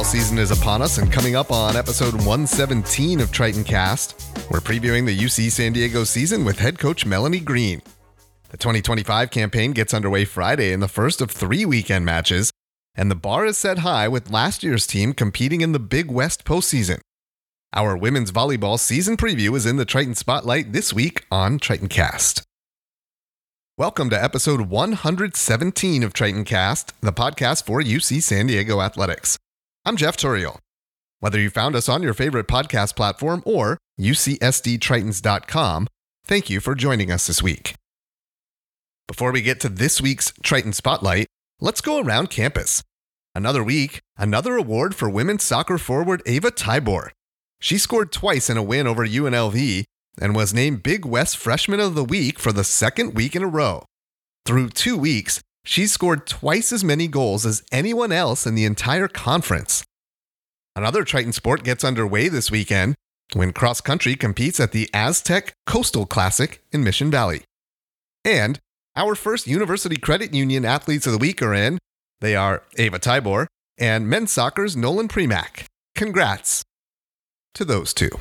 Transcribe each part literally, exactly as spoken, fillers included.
season is upon us, and coming up on episode one seventeen of Triton Cast, we're previewing the U C San Diego season with head coach Melanie Green. The twenty twenty-five campaign gets underway Friday in the first of three weekend matches, and the bar is set high with last year's team competing in the Big West postseason. Our women's volleyball season preview is in the Triton Spotlight this week on Triton Cast. Welcome to episode one seventeen of Triton Cast, the podcast for U C San Diego Athletics. I'm Jeff Turiel. Whether you found us on your favorite podcast platform or U C S D Tritons dot com, thank you for joining us this week. Before we get to this week's Triton Spotlight, let's go around campus. Another week, another award for women's soccer forward Ava Tybor. She scored twice in a win over U N L V and was named Big West Freshman of the Week for the second week in a row. Through two weeks, she scored twice as many goals as anyone else in the entire conference. Another Triton sport gets underway this weekend when cross country competes at the Aztec Coastal Classic in Mission Valley. And our first University Credit Union Athletes of the Week are in. They are Ava Tybor and men's soccer's Nolan Premack. Congrats to those two.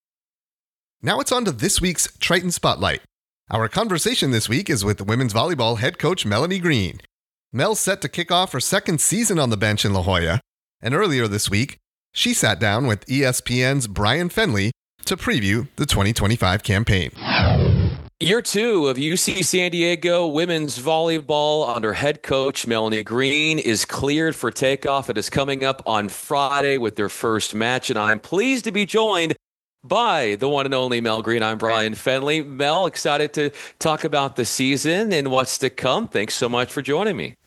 Now it's on to this week's Triton Spotlight. Our conversation this week is with women's volleyball head coach Melanie Green. Mel's set to kick off her second season on the bench in La Jolla, and earlier this week, she sat down with E S P N's Brian Fenley to preview the twenty twenty-five campaign. Year two of U C San Diego women's volleyball under head coach Melanie Green is cleared for takeoff. It is coming up on Friday with their first match, and I'm pleased to be joined by the one and only Mel Green. I'm Brian Fenley. Mel, excited to talk about the season and what's to come. Thanks so much for joining me.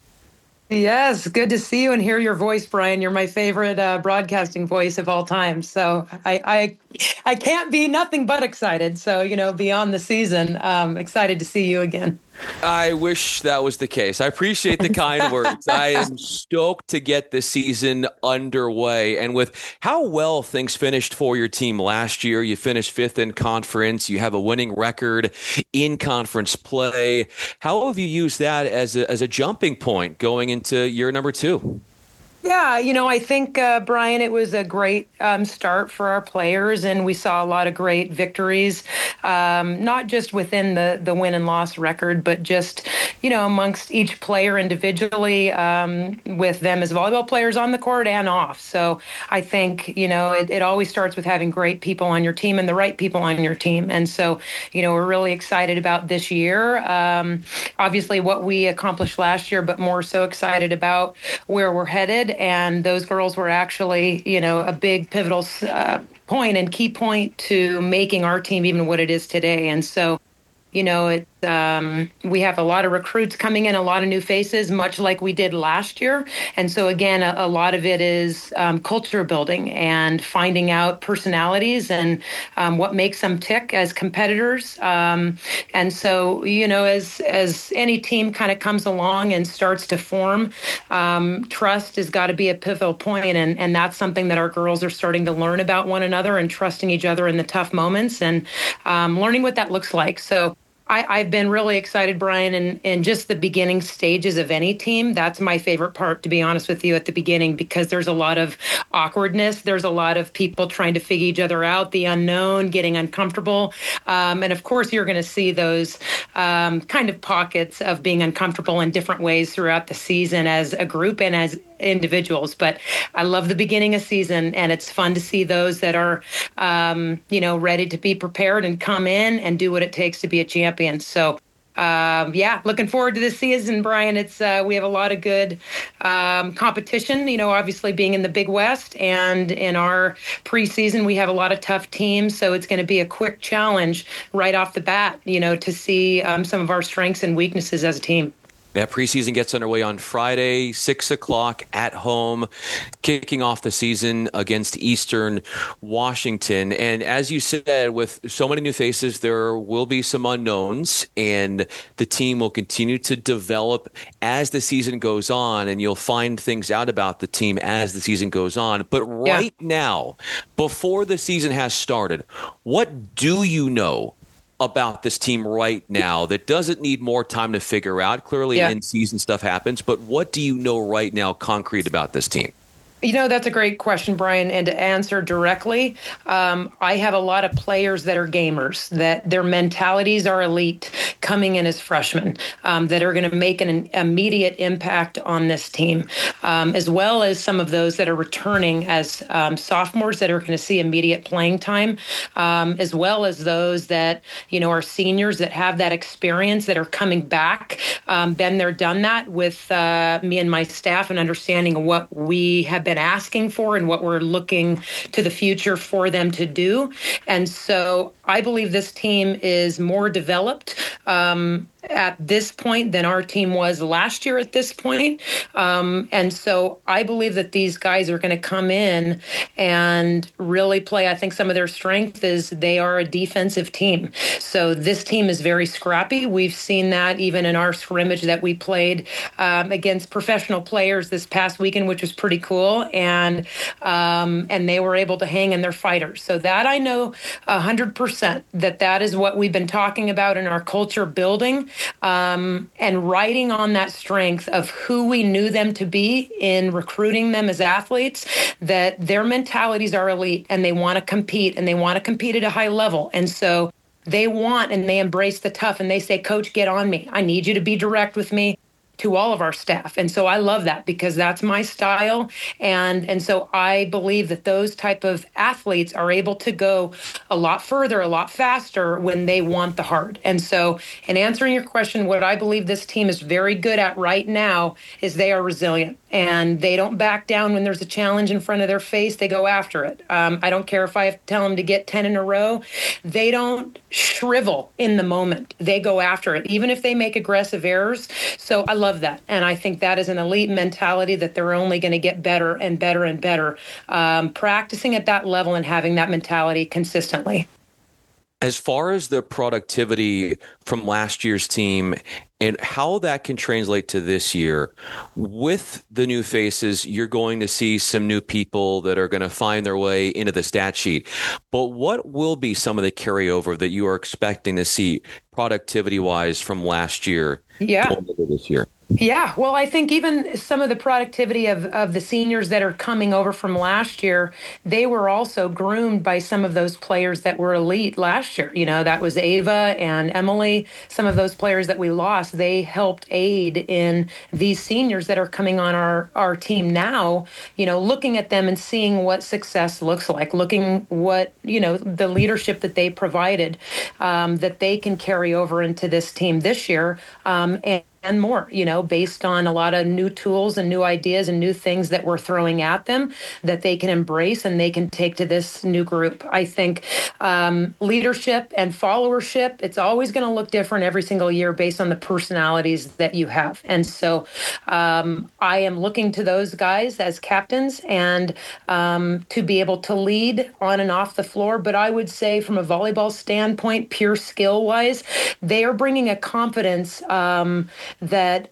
Yes, good to see you and hear your voice, Brian. You're my favorite uh, broadcasting voice of all time. So I, I I can't be nothing but excited. So, you know, beyond the season, um, excited to see you again. I wish that was the case. I appreciate the kind words. I am stoked to get the season underway. And with how well things finished for your team last year, you finished fifth in conference. You have a winning record in conference play. How have you used that as a, as a jumping point going into year number two? Yeah, you know, I think, uh, Brian, it was a great um, start for our players, and we saw a lot of great victories, um, not just within the, the win and loss record, but just, you know, amongst each player individually, um, with them as volleyball players on the court and off. So I think, you know, it, it always starts with having great people on your team and the right people on your team. And so, you know, we're really excited about this year. Um, obviously what we accomplished last year, but more so excited about where we're headed. And those girls were actually, you know, a big pivotal uh, point and key point to making our team even what it is today. And so, you know, it, um, we have a lot of recruits coming in, a lot of new faces, much like we did last year. And so, again, a, a lot of it is um, culture building and finding out personalities and um, what makes them tick as competitors. Um, and so, you know, as as any team kind of comes along and starts to form, um, trust has got to be a pivotal point. And, and that's something that our girls are starting to learn about one another and trusting each other in the tough moments and um, learning what that looks like. So I, I've been really excited, Brian, in, in just the beginning stages of any team. That's my favorite part, to be honest with you, at the beginning, because there's a lot of awkwardness. There's a lot of people trying to figure each other out, the unknown, getting uncomfortable. Um, and of course, you're going to see those um, kind of pockets of being uncomfortable in different ways throughout the season as a group and as individuals. But I love the beginning of season, and it's fun to see those that are, um, you know, ready to be prepared and come in and do what it takes to be a champion. So, um, yeah, looking forward to this season, Brian. It's uh, we have a lot of good um, competition, you know, obviously being in the Big West, and in our preseason, we have a lot of tough teams. So it's going to be a quick challenge right off the bat, you know, to see um, some of our strengths and weaknesses as a team. That preseason gets underway on Friday, six o'clock at home, kicking off the season against Eastern Washington. And as you said, with so many new faces, there will be some unknowns, and the team will continue to develop as the season goes on, and you'll find things out about the team as the season goes on. But right yeah. now, before the season has started, what do you know about this team right now that doesn't need more time to figure out? Clearly, yeah. in-season stuff happens, but what do you know right now concrete about this team? You know, that's a great question, Brian. And to answer directly, um, I have a lot of players that are gamers, that their mentalities are elite coming in as freshmen, um, that are going to make an immediate impact on this team, um, as well as some of those that are returning as um, sophomores that are going to see immediate playing time, um, as well as those that, you know, are seniors that have that experience that are coming back, um, been there, done that with uh, me and my staff and understanding what we have been been asking for and what we're looking to the future for them to do. And so I believe this team is more developed um, at this point than our team was last year at this point. Um, and so I believe that these guys are going to come in and really play. I think some of their strength is they are a defensive team. So this team is very scrappy. We've seen that even in our scrimmage that we played um, against professional players this past weekend, which was pretty cool. And um, and they were able to hang in their fighters. So that I know one hundred percent that that is what we've been talking about in our culture building um, and riding on that strength of who we knew them to be in recruiting them as athletes, that their mentalities are elite and they want to compete and they want to compete at a high level. And so they want and they embrace the tough and they say, Coach, get on me. I need you to be direct with me, to all of our staff. And so I love that because that's my style. And and so I believe that those type of athletes are able to go a lot further, a lot faster when they want the hard. And so in answering your question, what I believe this team is very good at right now is they are resilient and they don't back down when there's a challenge in front of their face. They go after it. Um, I don't care if I have to tell them to get ten in a row. They don't shrivel in the moment. They go after it, even if they make aggressive errors. So I love that. And I think that is an elite mentality that they're only going to get better and better and better, um, practicing at that level and having that mentality consistently. As far as the productivity from last year's team and how that can translate to this year, with the new faces, you're going to see some new people that are going to find their way into the stat sheet. But what will be some of the carryover that you are expecting to see productivity-wise from last year yeah. going into this year? Yeah, well, I think even some of the productivity of, of the seniors that are coming over from last year, they were also groomed by some of those players that were elite last year. You know, that was Ava and Emily. Some of those players that we lost, they helped aid in these seniors that are coming on our, our team now, you know, looking at them and seeing what success looks like, looking what, you know, the leadership that they provided um, that they can carry over into this team this year. Um, and and more, you know, based on a lot of new tools and new ideas and new things that we're throwing at them that they can embrace and they can take to this new group. I think um, leadership and followership, it's always going to look different every single year based on the personalities that you have. And so um, I am looking to those guys as captains and um, to be able to lead on and off the floor. But I would say from a volleyball standpoint, pure skill wise, they are bringing a confidence um, that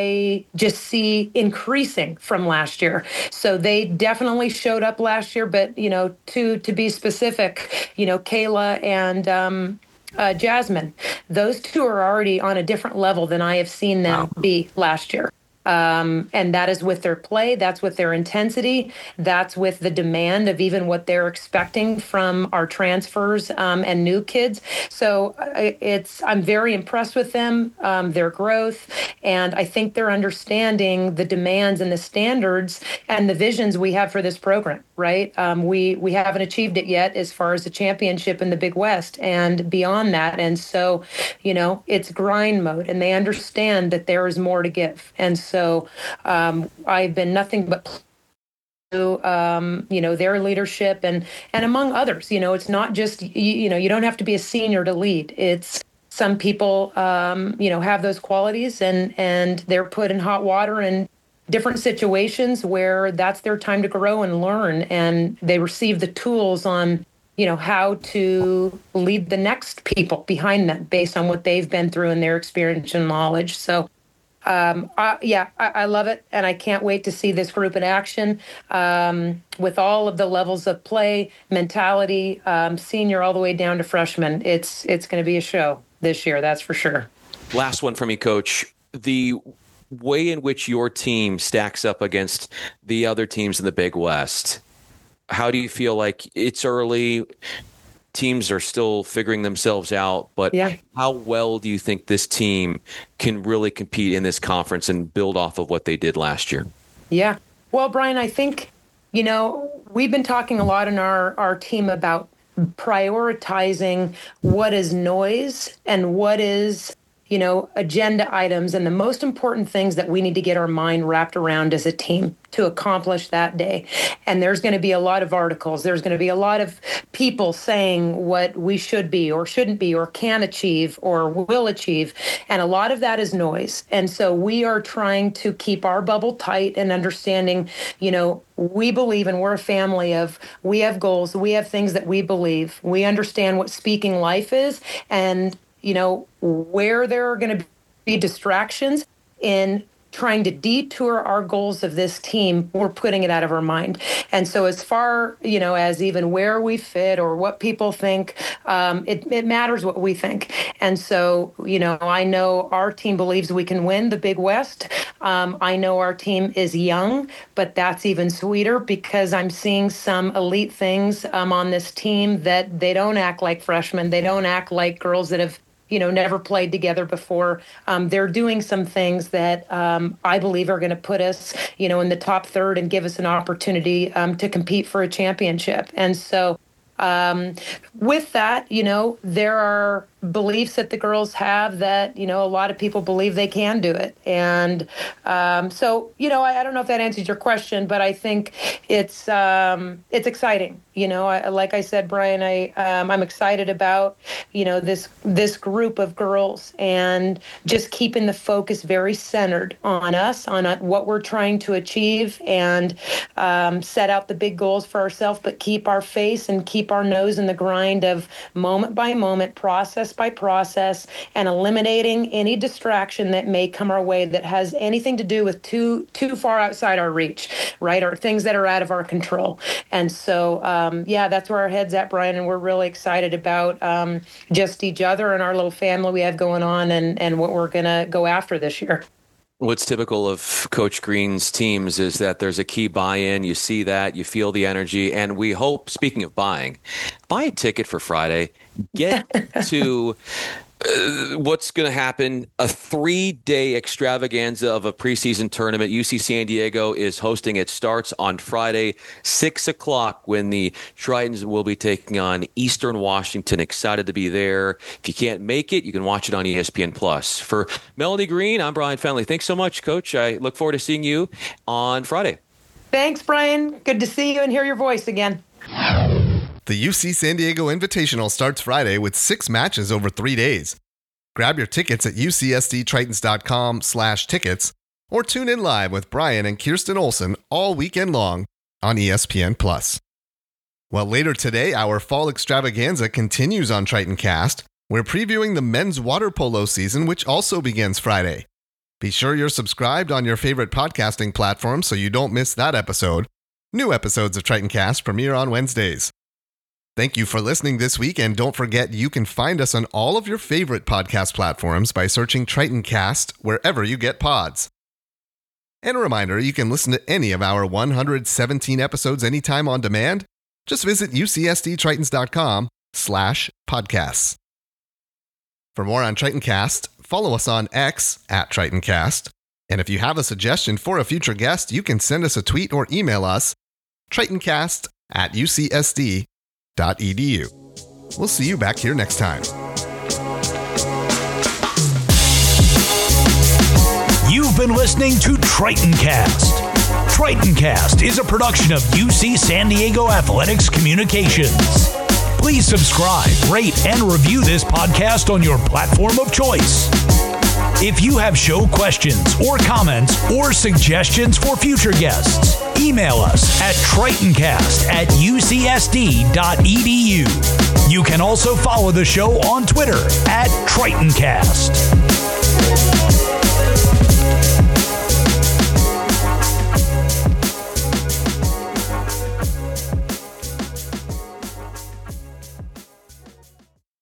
I just see increasing from last year. So they definitely showed up last year, but, you know, to to be specific, you know, Kayla and um, uh, Jasmine, those two are already on a different level than I have seen them wow. be last year. Um, and that is with their play, that's with their intensity, that's with the demand of even what they're expecting from our transfers um, and new kids. So it's I'm very impressed with them, um, their growth, and I think they're understanding the demands and the standards and the visions we have for this program, right? Um, we, we haven't achieved it yet as far as the championship in the Big West and beyond that. And so, you know, it's grind mode, and they understand that there is more to give. And so So um, I've been nothing but to, um, you know, their leadership and and among others. You know, it's not just, you, you know, you don't have to be a senior to lead. It's some people, um, you know, have those qualities and and they're put in hot water in different situations where that's their time to grow and learn. And they receive the tools on, you know, how to lead the next people behind them based on what they've been through and their experience and knowledge. So Um, uh, yeah, I, I love it, and I can't wait to see this group in action um, with all of the levels of play, mentality, um, senior all the way down to freshman. It's it's going to be a show this year, that's for sure. Last one for me, Coach. The way in which your team stacks up against the other teams in the Big West, how do you feel like it's early? Teams are still figuring themselves out, but yeah. How well do you think this team can really compete in this conference and build off of what they did last year? Yeah. Well, Brian, I think, you know, we've been talking a lot in our, our team about prioritizing what is noise and what is, you know, agenda items and the most important things that we need to get our mind wrapped around as a team to accomplish that day. And there's going to be a lot of articles. There's going to be a lot of people saying what we should be or shouldn't be or can achieve or will achieve. And a lot of that is noise. And so we are trying to keep our bubble tight and understanding, you know, we believe and we're a family of, we have goals, we have things that we believe. We understand what speaking life is, and you know, where there are going to be distractions in trying to detour our goals of this team, we're putting it out of our mind. And so as far, you know, as even where we fit or what people think, um, it, it matters what we think. And so, you know, I know our team believes we can win the Big West. Um, I know our team is young, but that's even sweeter because I'm seeing some elite things um, on this team that they don't act like freshmen. They don't act like girls that have, you know, never played together before. Um, they're doing some things that um, I believe are going to put us, you know, in the top third and give us an opportunity um, to compete for a championship. And so um, with that, you know, there are beliefs that the girls have that, you know, a lot of people believe they can do it. And um, so, you know, I, I don't know if that answers your question, but I think it's um, it's exciting. You know, I, like I said, Brian, I um, I'm excited about, you know, this this group of girls and just keeping the focus very centered on us, on uh, what we're trying to achieve, and um, set out the big goals for ourselves, but keep our face and keep our nose in the grind of moment by moment, process by process, and eliminating any distraction that may come our way that has anything to do with too too far outside our reach, right? Or things that are out of our control. And so, um, yeah, that's where our head's at, Brian, and we're really excited about um, just each other and our little family we have going on and, and what we're going to go after this year. What's typical of Coach Green's teams is that there's a key buy-in. You see that, you feel the energy, and we hope, speaking of buying, buy a ticket for Friday, get to uh, what's going to happen, a three-day extravaganza of a preseason tournament. U C San Diego is hosting. It starts on Friday, six o'clock, when the Tritons will be taking on Eastern Washington. Excited to be there. If you can't make it, you can watch it on E S P N Plus. For Melanie Green, I'm Brian Fenley. Thanks so much, Coach. I look forward to seeing you on Friday. Thanks, Brian. Good to see you and hear your voice again. The U C San Diego Invitational starts Friday with six matches over three days. Grab your tickets at ucsdtritons.com slash tickets or tune in live with Brian and Kirsten Olsen all weekend long on E S P N Plus. Well, later today, our fall extravaganza continues on Triton Cast. We're previewing the men's water polo season, which also begins Friday. Be sure you're subscribed on your favorite podcasting platform so you don't miss that episode. New episodes of Triton Cast premiere on Wednesdays. Thank you for listening this week, and don't forget you can find us on all of your favorite podcast platforms by searching Triton Cast wherever you get pods. And a reminder, you can listen to any of our one hundred seventeen episodes anytime on demand. Just visit ucsdtritons.com slash podcasts. For more on Triton Cast, follow us on X at Triton Cast. And if you have a suggestion for a future guest, you can send us a tweet or email us, tritoncast at ucsd. .edu. We'll see you back here next time. You've been listening to Triton Cast. Triton Cast is a production of U C San Diego Athletics Communications. Please subscribe, rate, and review this podcast on your platform of choice. If you have show questions or comments or suggestions for future guests, email us at tritoncast at ucsd.edu. You can also follow the show on Twitter at TritonCast.